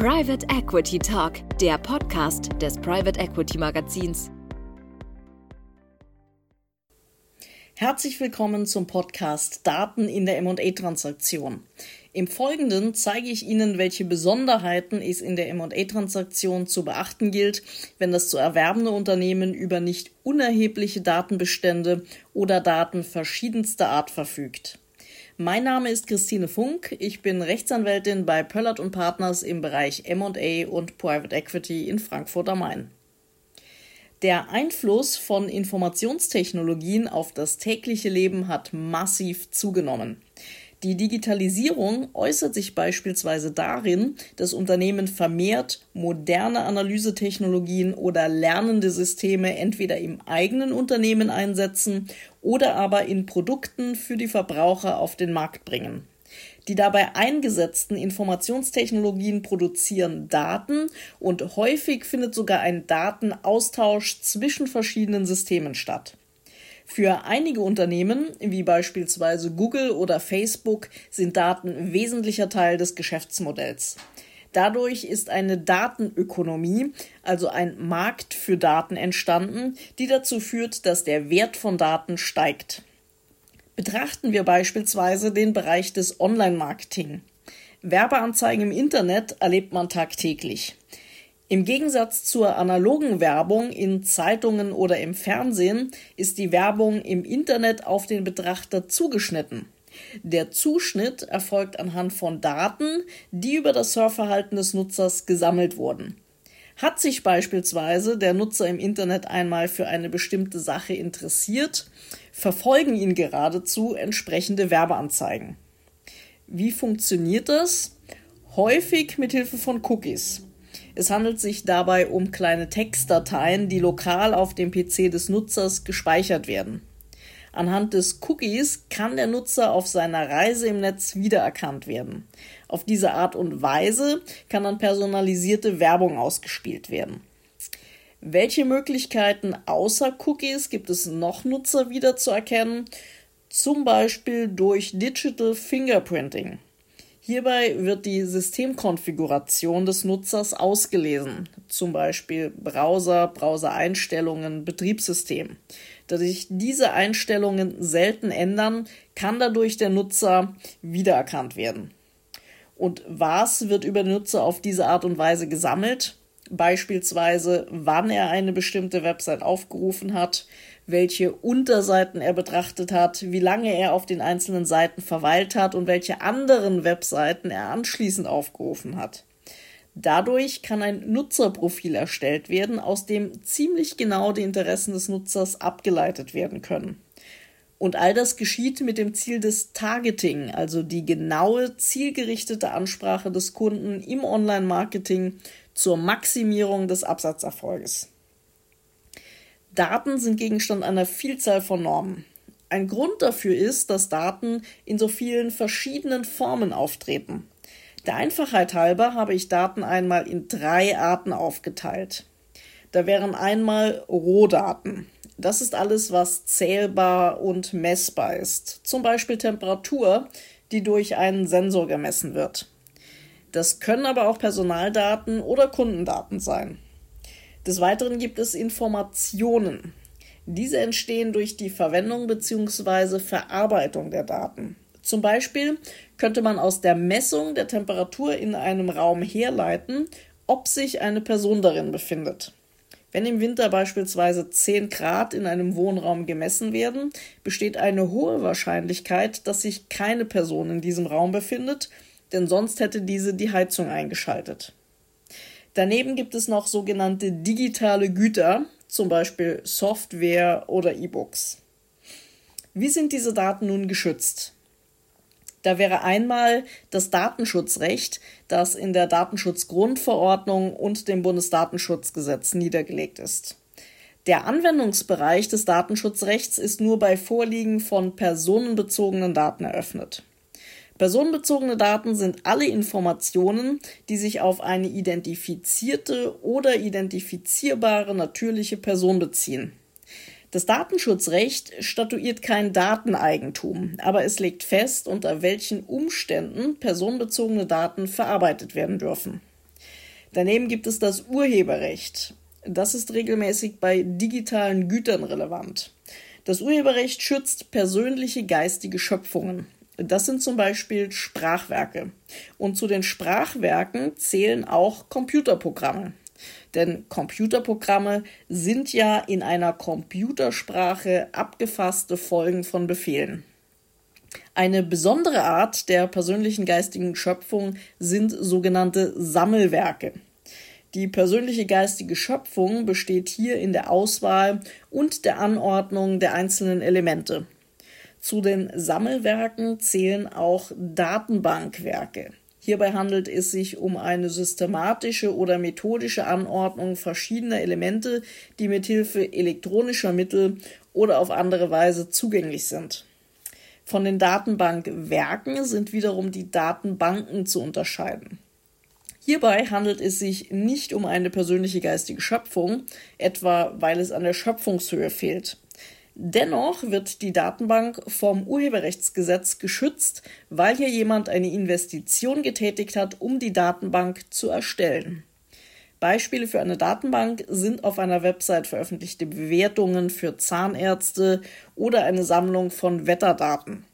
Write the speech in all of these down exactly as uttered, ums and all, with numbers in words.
Private Equity Talk, der Podcast des Private Equity Magazins. Herzlich willkommen zum Podcast Daten in der M und A-Transaktion. Im Folgenden zeige ich Ihnen, welche Besonderheiten es in der M und A-Transaktion zu beachten gilt, wenn das zu erwerbende Unternehmen über nicht unerhebliche Datenbestände oder Daten verschiedenster Art verfügt. Mein Name ist Christine Funk, ich bin Rechtsanwältin bei Pöllert und Partners im Bereich M und A und Private Equity in Frankfurt am Main. Der Einfluss von Informationstechnologien auf das tägliche Leben hat massiv zugenommen. Die Digitalisierung äußert sich beispielsweise darin, dass Unternehmen vermehrt moderne Analysetechnologien oder lernende Systeme entweder im eigenen Unternehmen einsetzen oder aber in Produkten für die Verbraucher auf den Markt bringen. Die dabei eingesetzten Informationstechnologien produzieren Daten und häufig findet sogar ein Datenaustausch zwischen verschiedenen Systemen statt. Für einige Unternehmen, wie beispielsweise Google oder Facebook, sind Daten wesentlicher Teil des Geschäftsmodells. Dadurch ist eine Datenökonomie, also ein Markt für Daten, entstanden, die dazu führt, dass der Wert von Daten steigt. Betrachten wir beispielsweise den Bereich des Online-Marketing. Werbeanzeigen im Internet erlebt man tagtäglich. Im Gegensatz zur analogen Werbung in Zeitungen oder im Fernsehen ist die Werbung im Internet auf den Betrachter zugeschnitten. Der Zuschnitt erfolgt anhand von Daten, die über das Surfverhalten des Nutzers gesammelt wurden. Hat sich beispielsweise der Nutzer im Internet einmal für eine bestimmte Sache interessiert, verfolgen ihn geradezu entsprechende Werbeanzeigen. Wie funktioniert das? Häufig mit Hilfe von Cookies. Es handelt sich dabei um kleine Textdateien, die lokal auf dem P C des Nutzers gespeichert werden. Anhand des Cookies kann der Nutzer auf seiner Reise im Netz wiedererkannt werden. Auf diese Art und Weise kann dann personalisierte Werbung ausgespielt werden. Welche Möglichkeiten außer Cookies gibt es noch, Nutzer wiederzuerkennen? Zum Beispiel durch Digital Fingerprinting. Hierbei wird die Systemkonfiguration des Nutzers ausgelesen, zum Beispiel Browser, Browser-Einstellungen, Betriebssystem. Da sich diese Einstellungen selten ändern, kann dadurch der Nutzer wiedererkannt werden. Und was wird über den Nutzer auf diese Art und Weise gesammelt? Beispielsweise, wann er eine bestimmte Website aufgerufen hat, welche Unterseiten er betrachtet hat, wie lange er auf den einzelnen Seiten verweilt hat und welche anderen Webseiten er anschließend aufgerufen hat. Dadurch kann ein Nutzerprofil erstellt werden, aus dem ziemlich genau die Interessen des Nutzers abgeleitet werden können. Und all das geschieht mit dem Ziel des Targeting, also die genaue, zielgerichtete Ansprache des Kunden im Online-Marketing zur Maximierung des Absatzerfolges. Daten sind Gegenstand einer Vielzahl von Normen. Ein Grund dafür ist, dass Daten in so vielen verschiedenen Formen auftreten. Der Einfachheit halber habe ich Daten einmal in drei Arten aufgeteilt. Da wären einmal Rohdaten. Das ist alles, was zählbar und messbar ist. Zum Beispiel Temperatur, die durch einen Sensor gemessen wird. Das können aber auch Personaldaten oder Kundendaten sein. Des Weiteren gibt es Informationen. Diese entstehen durch die Verwendung bzw. Verarbeitung der Daten. Zum Beispiel könnte man aus der Messung der Temperatur in einem Raum herleiten, ob sich eine Person darin befindet. Wenn im Winter beispielsweise zehn Grad in einem Wohnraum gemessen werden, besteht eine hohe Wahrscheinlichkeit, dass sich keine Person in diesem Raum befindet, denn sonst hätte diese die Heizung eingeschaltet. Daneben gibt es noch sogenannte digitale Güter, zum Beispiel Software oder E-Books. Wie sind diese Daten nun geschützt? Da wäre einmal das Datenschutzrecht, das in der Datenschutzgrundverordnung und dem Bundesdatenschutzgesetz niedergelegt ist. Der Anwendungsbereich des Datenschutzrechts ist nur bei Vorliegen von personenbezogenen Daten eröffnet. Personenbezogene Daten sind alle Informationen, die sich auf eine identifizierte oder identifizierbare natürliche Person beziehen. Das Datenschutzrecht statuiert kein Dateneigentum, aber es legt fest, unter welchen Umständen personenbezogene Daten verarbeitet werden dürfen. Daneben gibt es das Urheberrecht. Das ist regelmäßig bei digitalen Gütern relevant. Das Urheberrecht schützt persönliche geistige Schöpfungen. Das sind zum Beispiel Sprachwerke. Und zu den Sprachwerken zählen auch Computerprogramme. Denn Computerprogramme sind ja in einer Computersprache abgefasste Folgen von Befehlen. Eine besondere Art der persönlichen geistigen Schöpfung sind sogenannte Sammelwerke. Die persönliche geistige Schöpfung besteht hier in der Auswahl und der Anordnung der einzelnen Elemente. Zu den Sammelwerken zählen auch Datenbankwerke. Hierbei handelt es sich um eine systematische oder methodische Anordnung verschiedener Elemente, die mithilfe elektronischer Mittel oder auf andere Weise zugänglich sind. Von den Datenbankwerken sind wiederum die Datenbanken zu unterscheiden. Hierbei handelt es sich nicht um eine persönliche geistige Schöpfung, etwa weil es an der Schöpfungshöhe fehlt. Dennoch wird die Datenbank vom Urheberrechtsgesetz geschützt, weil hier jemand eine Investition getätigt hat, um die Datenbank zu erstellen. Beispiele für eine Datenbank sind auf einer Website veröffentlichte Bewertungen für Zahnärzte oder eine Sammlung von Wetterdaten.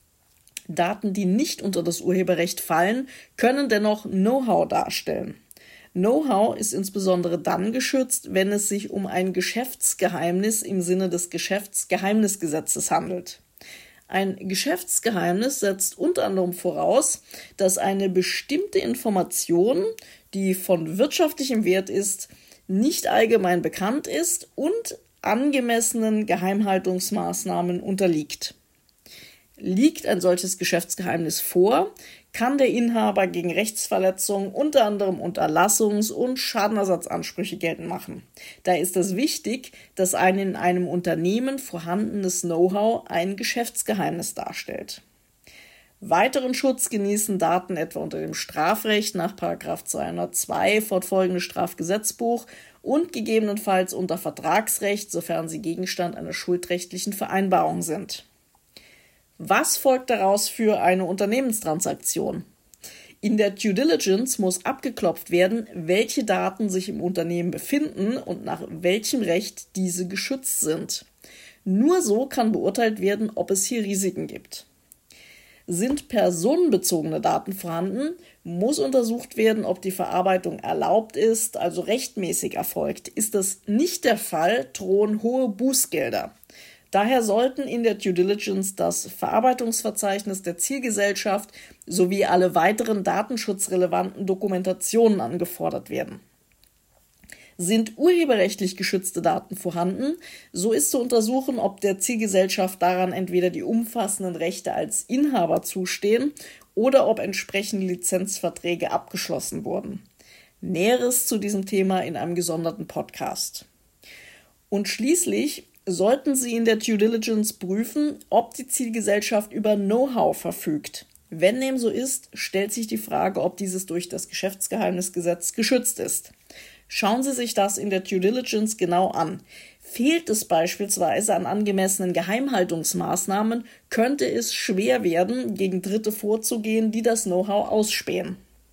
Daten, die nicht unter das Urheberrecht fallen, können dennoch Know-how darstellen. Know-how ist insbesondere dann geschützt, wenn es sich um ein Geschäftsgeheimnis im Sinne des Geschäftsgeheimnisgesetzes handelt. Ein Geschäftsgeheimnis setzt unter anderem voraus, dass eine bestimmte Information, die von wirtschaftlichem Wert ist, nicht allgemein bekannt ist und angemessenen Geheimhaltungsmaßnahmen unterliegt. Liegt ein solches Geschäftsgeheimnis vor, kann der Inhaber gegen Rechtsverletzung unter anderem Unterlassungs- und Schadenersatzansprüche geltend machen. Da ist es wichtig, dass ein in einem Unternehmen vorhandenes Know-how ein Geschäftsgeheimnis darstellt. Weiteren Schutz genießen Daten etwa unter dem Strafrecht nach Paragraph zweihundertzwei fortfolgende Strafgesetzbuch und gegebenenfalls unter Vertragsrecht, sofern sie Gegenstand einer schuldrechtlichen Vereinbarung sind. Was folgt daraus für eine Unternehmenstransaktion? In der Due Diligence muss abgeklopft werden, welche Daten sich im Unternehmen befinden und nach welchem Recht diese geschützt sind. Nur so kann beurteilt werden, ob es hier Risiken gibt. Sind personenbezogene Daten vorhanden, muss untersucht werden, ob die Verarbeitung erlaubt ist, also rechtmäßig erfolgt. Ist das nicht der Fall, drohen hohe Bußgelder. Daher sollten in der Due Diligence das Verarbeitungsverzeichnis der Zielgesellschaft sowie alle weiteren datenschutzrelevanten Dokumentationen angefordert werden. Sind urheberrechtlich geschützte Daten vorhanden, so ist zu untersuchen, ob der Zielgesellschaft daran entweder die umfassenden Rechte als Inhaber zustehen oder ob entsprechende Lizenzverträge abgeschlossen wurden. Näheres zu diesem Thema in einem gesonderten Podcast. Und schließlich sollten Sie in der Due Diligence prüfen, ob die Zielgesellschaft über Know-how verfügt. Wenn dem so ist, stellt sich die Frage, ob dieses durch das Geschäftsgeheimnisgesetz geschützt ist. Schauen Sie sich das in der Due Diligence genau an. Fehlt es beispielsweise an angemessenen Geheimhaltungsmaßnahmen, könnte es schwer werden, gegen Dritte vorzugehen, die das Know-how ausspähen.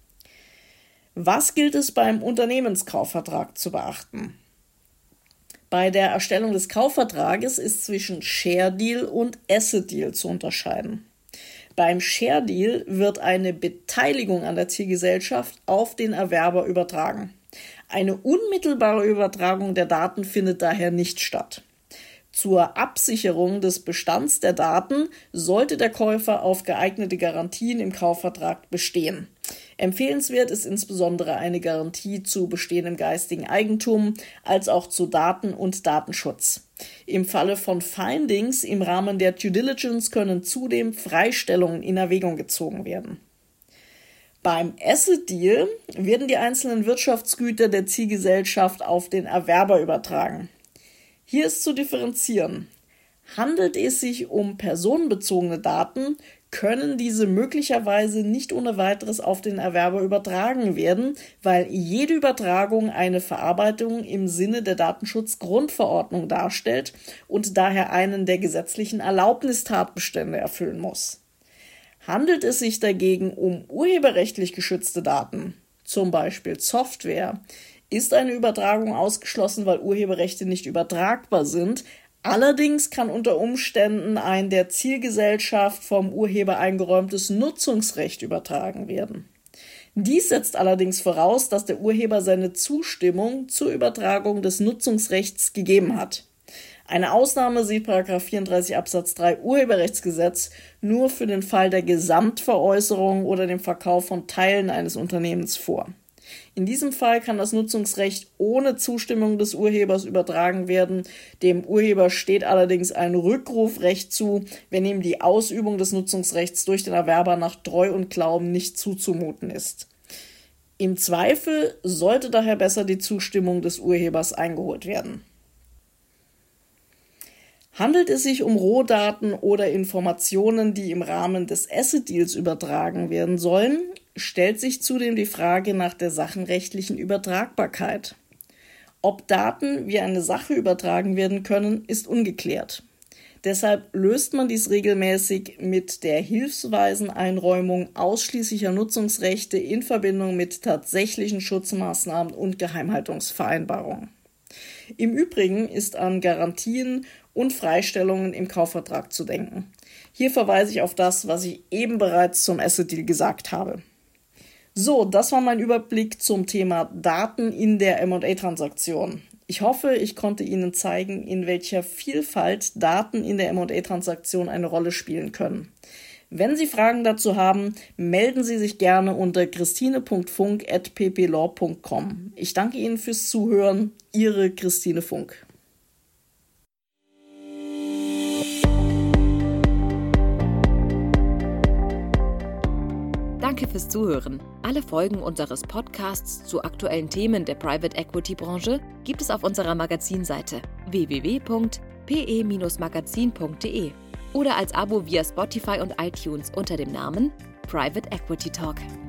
Was gilt es beim Unternehmenskaufvertrag zu beachten? Bei der Erstellung des Kaufvertrages ist zwischen Share Deal und Asset Deal zu unterscheiden. Beim Share Deal wird eine Beteiligung an der Zielgesellschaft auf den Erwerber übertragen. Eine unmittelbare Übertragung der Daten findet daher nicht statt. Zur Absicherung des Bestands der Daten sollte der Käufer auf geeignete Garantien im Kaufvertrag bestehen. Empfehlenswert ist insbesondere eine Garantie zu bestehendem geistigen Eigentum, als auch zu Daten- und Datenschutz. Im Falle von Findings im Rahmen der Due Diligence können zudem Freistellungen in Erwägung gezogen werden. Beim Asset Deal werden die einzelnen Wirtschaftsgüter der Zielgesellschaft auf den Erwerber übertragen. Hier ist zu differenzieren. Handelt es sich um personenbezogene Daten, können diese möglicherweise nicht ohne weiteres auf den Erwerber übertragen werden, weil jede Übertragung eine Verarbeitung im Sinne der Datenschutzgrundverordnung darstellt und daher einen der gesetzlichen Erlaubnistatbestände erfüllen muss. Handelt es sich dagegen um urheberrechtlich geschützte Daten, zum Beispiel Software, ist eine Übertragung ausgeschlossen, weil Urheberrechte nicht übertragbar sind. Allerdings kann unter Umständen ein der Zielgesellschaft vom Urheber eingeräumtes Nutzungsrecht übertragen werden. Dies setzt allerdings voraus, dass der Urheber seine Zustimmung zur Übertragung des Nutzungsrechts gegeben hat. Eine Ausnahme sieht Paragraph vierunddreißig Absatz drei Urheberrechtsgesetz nur für den Fall der Gesamtveräußerung oder dem Verkauf von Teilen eines Unternehmens vor. In diesem Fall kann das Nutzungsrecht ohne Zustimmung des Urhebers übertragen werden. Dem Urheber steht allerdings ein Rückrufrecht zu, wenn ihm die Ausübung des Nutzungsrechts durch den Erwerber nach Treu und Glauben nicht zuzumuten ist. Im Zweifel sollte daher besser die Zustimmung des Urhebers eingeholt werden. Handelt es sich um Rohdaten oder Informationen, die im Rahmen des Asset Deals übertragen werden sollen, stellt sich zudem die Frage nach der sachenrechtlichen Übertragbarkeit. Ob Daten wie eine Sache übertragen werden können, ist ungeklärt. Deshalb löst man dies regelmäßig mit der hilfsweisen Einräumung ausschließlicher Nutzungsrechte in Verbindung mit tatsächlichen Schutzmaßnahmen und Geheimhaltungsvereinbarungen. Im Übrigen ist an Garantien und Freistellungen im Kaufvertrag zu denken. Hier verweise ich auf das, was ich eben bereits zum Asset Deal gesagt habe. So, das war mein Überblick zum Thema Daten in der M und A-Transaktion. Ich hoffe, ich konnte Ihnen zeigen, in welcher Vielfalt Daten in der M und A-Transaktion eine Rolle spielen können. Wenn Sie Fragen dazu haben, melden Sie sich gerne unter christine punkt funk at p p law punkt com. Ich danke Ihnen fürs Zuhören. Ihre Christine Funk. Danke fürs Zuhören. Alle Folgen unseres Podcasts zu aktuellen Themen der Private Equity Branche gibt es auf unserer Magazinseite w w w punkt p e magazin punkt d e oder als Abo via Spotify und iTunes unter dem Namen Private Equity Talk.